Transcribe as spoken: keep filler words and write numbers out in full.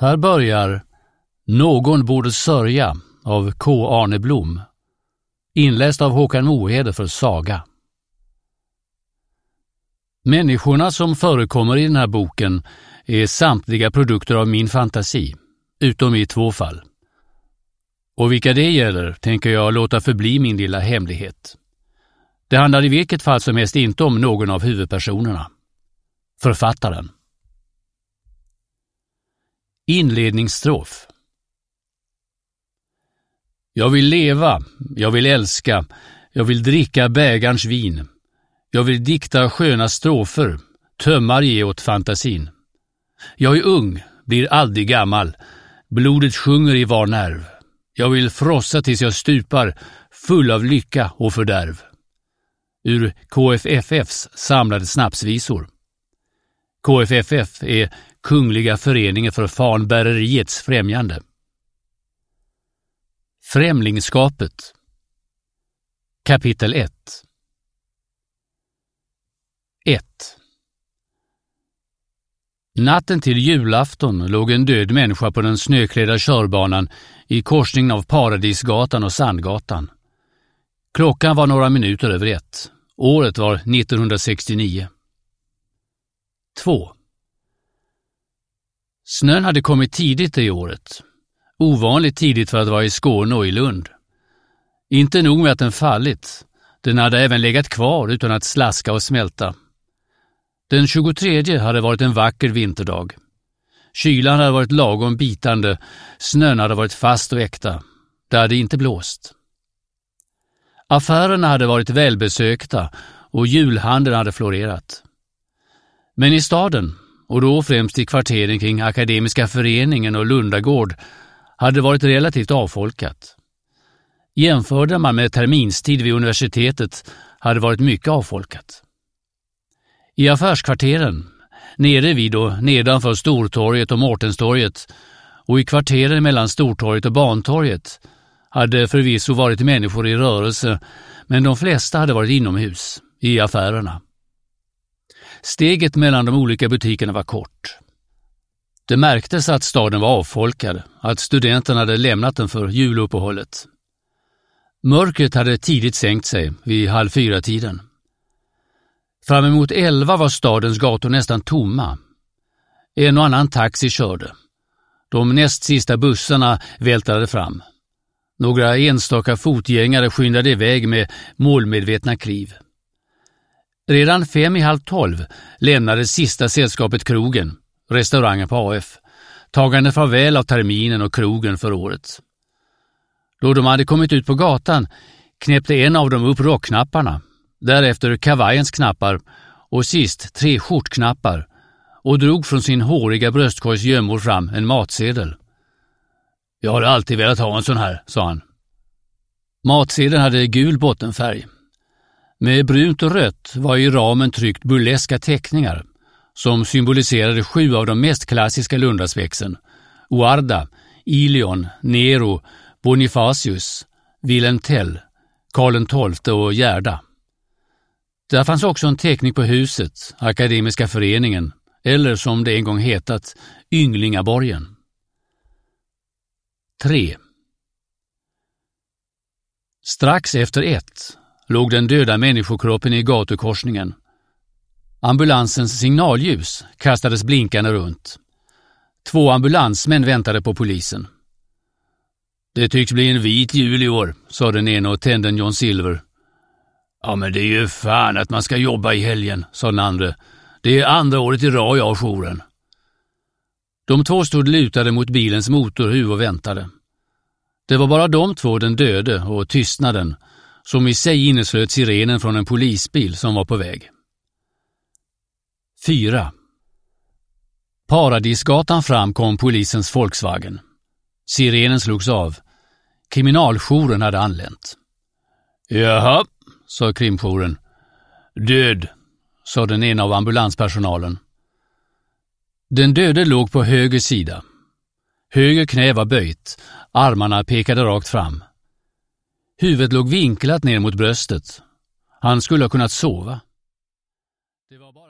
Här börjar Någon borde sörja av K. Arne Blom, inläst av Håkan Mohede för Saga. Människorna som förekommer i den här boken är samtliga produkter av min fantasi, utom i två fall. Och vilka det gäller tänker jag låta förbli min lilla hemlighet. Det handlar i vilket fall som helst inte om någon av huvudpersonerna. Författaren. Inledningsstrof. Jag vill leva, jag vill älska, jag vill dricka bägarns vin. Jag vill dikta sköna strofer, tömmar ge åt fantasin. Jag är ung, blir aldrig gammal, blodet sjunger i var nerv. Jag vill frossa tills jag stupar, full av lycka och fördärv. Ur K F F F:s samlade snapsvisor. K F F F är Kungliga föreningen för fanbäreriets främjande. Främlingskapet. Kapitel ett. ett. Natten till julafton låg en död människa på den snöklädda körbanan i korsningen av Paradisgatan och Sandgatan. Klockan var några minuter över ett. Året var nittonhundrasextionio. två. Snön hade kommit tidigt i året. Ovanligt tidigt för att vara i Skåne och i Lund. Inte nog med att den fallit. Den hade även legat kvar utan att slaska och smälta. Den tjugotredje hade varit en vacker vinterdag. Kylan hade varit lagom bitande, snön hade varit fast och äkta. Det hade inte blåst. Affärerna hade varit välbesökta och julhandeln hade florerat. Men i staden, och då främst i kvarteren kring Akademiska föreningen och Lundagård, hade det varit relativt avfolkat. Jämförde man med terminstid vid universitetet hade det varit mycket avfolkat. I affärskvarteren, nere vid och nedanför Stortorget och Mårtenstorget och i kvarteren mellan Stortorget och Bantorget hade förvisso varit människor i rörelse, men de flesta hade varit inomhus, i affärerna. Steget mellan de olika butikerna var kort. Det märktes att staden var avfolkad, att studenterna hade lämnat den för juluppehållet. Mörkret hade tidigt sänkt sig vid halv fyra tiden. Fram emot elva var stadens gator nästan tomma. En och annan taxi körde. De näst sista bussarna vältrade fram. Några enstaka fotgängare skyndade iväg med målmedvetna kliv. Redan fem i halv tolv lämnade sista sällskapet krogen, restaurangen på A F, tagande farväl av terminen och krogen för året. Då de hade kommit ut på gatan knäppte en av dem upp rockknapparna, därefter kavajens knappar och sist tre skjortknappar och drog från sin håriga bröstkorgs gömmor fram en matsedel. Jag har alltid velat ha en sån här, sa han. Matsedeln hade gul bottenfärg. Med brunt och rött var i ramen tryckt burleska teckningar som symboliserade sju av de mest klassiska lundaspexen: Oarda, Ilion, Nero, Bonifacius, Wilhelm Tell, Karl den tolfte och Gerda. Där fanns också en teckning på huset, Akademiska föreningen, eller som det en gång hetat, Ynglingaborgen. tre. Strax efter ett låg den döda människokroppen i gatukorsningen. Ambulansens signalljus kastades blinkande runt. Två ambulansmän väntade på polisen. Det tycks bli en vit jul i år, sa den ena och tände en John Silver. Ja, men det är ju fan att man ska jobba i helgen, sa den andra. Det är andra året i rad jag har jouren. De två stod lutade mot bilens motorhuv och väntade. Det var bara de två, den döde och tystnaden, som i sig inneslöt sirenen från en polisbil som var på väg. fyra. Paradisgatan fram kom polisens Volkswagen. Sirenen slogs av. Kriminaljouren hade anlänt. Jaha, sa krimjouren. Död, sa den ena av ambulanspersonalen. Den döde låg på höger sida. Höger knä var böjt, armarna pekade rakt fram. Huvudet låg vinklat ner mot bröstet. Han skulle ha kunnat sova. Det var bara